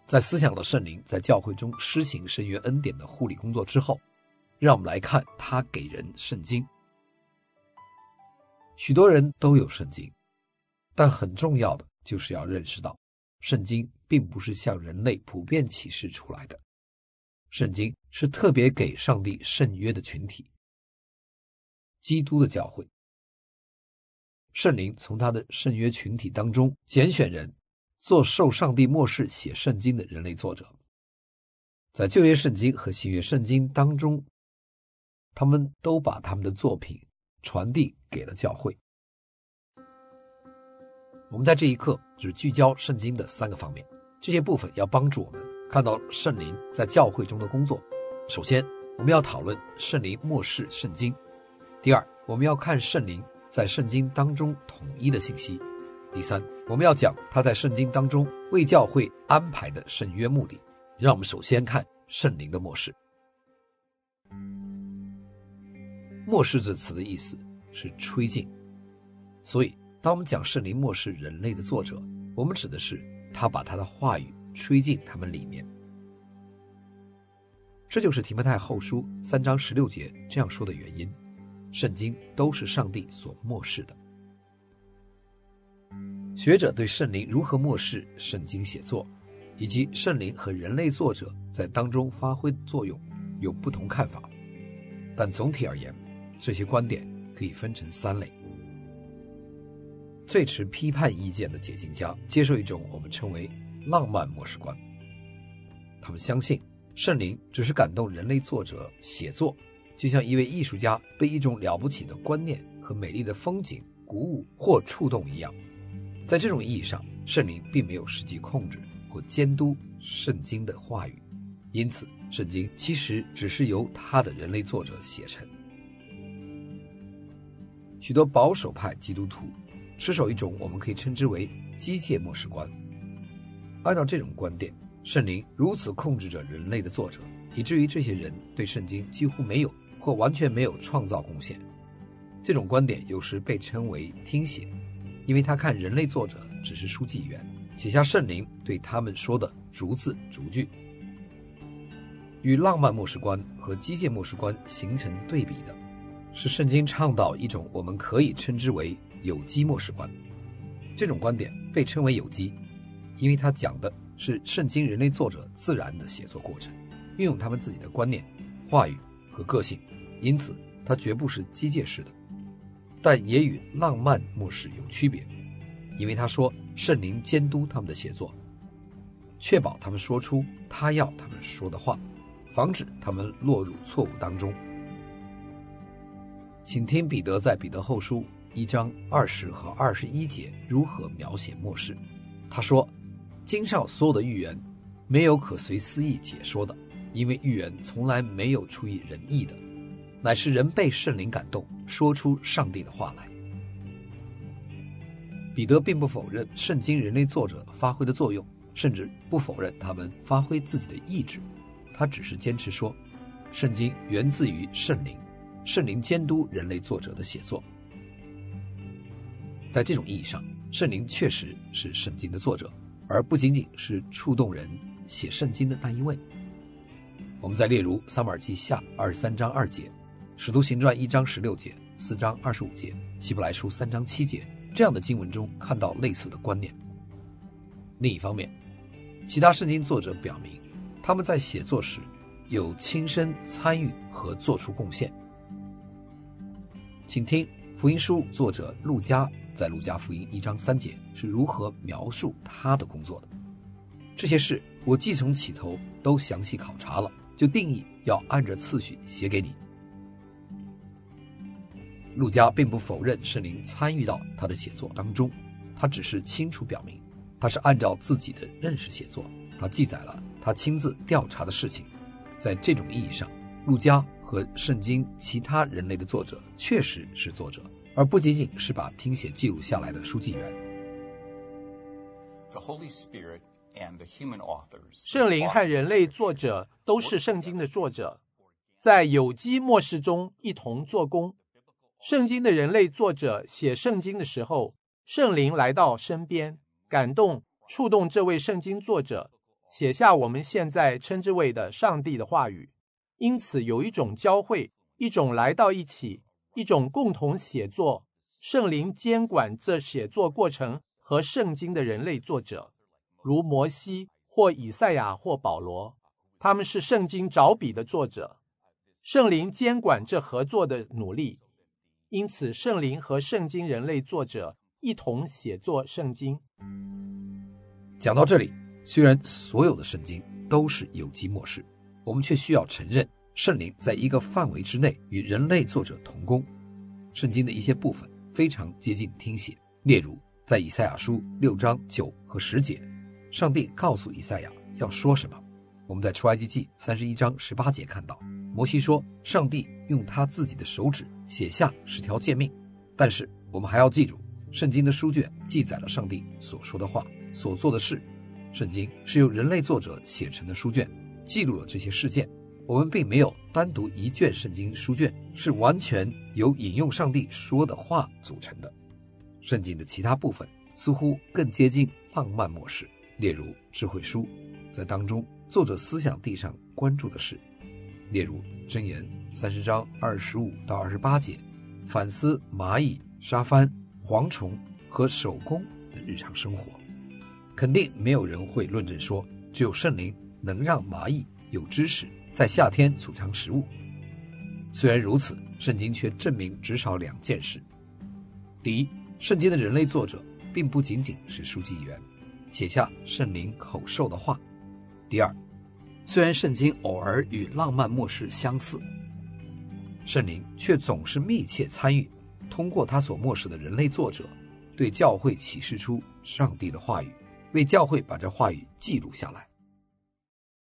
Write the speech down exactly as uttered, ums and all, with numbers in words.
在思想的圣灵在教会中施行圣约恩典的护理工作之后，让我们来看他给人圣经。许多人都有圣经，但很重要的就是要认识到，圣经并不是向人类普遍启示出来的，圣经是特别给上帝圣约的群体，基督的教会。圣灵从他的圣约群体当中拣选人，做受上帝默示写圣经的人类作者。在旧约圣经和新约圣经当中，他们都把他们的作品传递给了教会。我们在这一课只聚焦圣经的三个方面，这些部分要帮助我们看到圣灵在教会中的工作。首先，我们要讨论圣灵默示圣经；第二，我们要看圣灵在圣经当中统一的信息；第三，我们要讲他在圣经当中为教会安排的圣约目的。让我们首先看圣灵的默示。默示这词的意思是吹进，所以当我们讲圣灵默示人类的作者，我们指的是他把他的话语吹进他们里面。这就是提摩太后书三章十六节这样说的原因，圣经都是上帝所默示的。学者对圣灵如何默示圣经写作，以及圣灵和人类作者在当中发挥的作用有不同看法，但总体而言，这些观点可以分成三类。最持批判意见的解经家接受一种我们称为浪漫默示观，他们相信圣灵只是感动人类作者写作，就像一位艺术家被一种了不起的观念和美丽的风景鼓舞或触动一样。在这种意义上，圣灵并没有实际控制或监督圣经的话语，因此圣经其实只是由他的人类作者写成。许多保守派基督徒持守一种我们可以称之为机械默示观。按照这种观点，圣灵如此控制着人类的作者，以至于这些人对圣经几乎没有或完全没有创造贡献。这种观点有时被称为听写，因为他看人类作者只是书记员，写下圣灵对他们说的逐字逐句。与浪漫默示观和机械默示观形成对比的是圣经倡导一种我们可以称之为有机默示观。这种观点被称为有机，因为它讲的是圣经人类作者自然的写作过程，运用他们自己的观念、话语和个性，因此它绝不是机械式的。但也与浪漫默示有区别，因为他说圣灵监督他们的写作，确保他们说出他要他们说的话，防止他们落入错误当中。请听彼得在彼得后书一章二十和二十一节如何描写默示。他说，经上所有的预言没有可随私意解说的，因为预言从来没有出于人意的，乃是人被圣灵感动，说出上帝的话来。彼得并不否认圣经人类作者发挥的作用，甚至不否认他们发挥自己的意志，他只是坚持说，圣经源自于圣灵，圣灵监督人类作者的写作。在这种意义上，圣灵确实是圣经的作者，而不仅仅是触动人写圣经的那一位。我们再列如撒母耳记下二十三章二节，使徒行传一章十六节，四章二十五节，希伯来书三章七节这样的经文中看到类似的观念。另一方面，其他圣经作者表明他们在写作时有亲身参与和做出贡献。请听福音书作者路加在路加福音一章三节是如何描述他的工作的。这些事我既从起头都详细考察了，就定义要按着次序写给你。路加并不否认圣灵参与到他的写作当中，他只是清楚表明他是按照自己的认识写作，他记载了他亲自调查的事情。在这种意义上，路加和圣经其他人类的作者确实是作者，而不仅仅是把听写记录下来的书记员。 圣灵和人类作者都是圣经的作者，在有机默示中一同做工。圣经的人类作者写圣经的时候，圣灵来到身边，感动触动这位圣经作者， 写下我们现在称之为的上帝的话语。因此有一种交汇，一种来到一起，一种共同写作，圣灵监管这写作过程和圣经的人类作者，如摩西或以赛亚或保罗，他们是圣经着笔的作者。圣灵监管这合作的努力，因此圣灵和圣经人类作者一同写作圣经。 讲到这里，虽然所有的圣经都是有机默示，我们却需要承认圣灵在一个范围之内与人类作者同工。圣经的一些部分非常接近听写，例如在以赛亚书六章九和十节，上帝告诉以赛亚要说什么。我们在出埃及记三十一章十八节看到，摩西说上帝用他自己的手指写下十条诫命。但是我们还要记住，圣经的书卷记载了上帝所说的话，所做的事。圣经是由人类作者写成的书卷，记录了这些事件。我们并没有单独一卷圣经书卷，是完全由引用上帝说的话组成的。圣经的其他部分似乎更接近浪漫模式，例如智慧书，在当中作者思想地上关注的事，例如箴言三十章二十五到二十八节，反思蚂蚁、沙帆、蝗虫和手工的日常生活。肯定没有人会论证说只有圣灵能让蚂蚁有知识在夏天储藏食物。虽然如此，圣经却证明至少两件事。第一，圣经的人类作者并不仅仅是书记员，写下圣灵口授的话。第二，虽然圣经偶尔与浪漫默示相似，圣灵却总是密切参与，通过他所默示的人类作者，对教会启示出上帝的话语，为教会把这话语记录下来。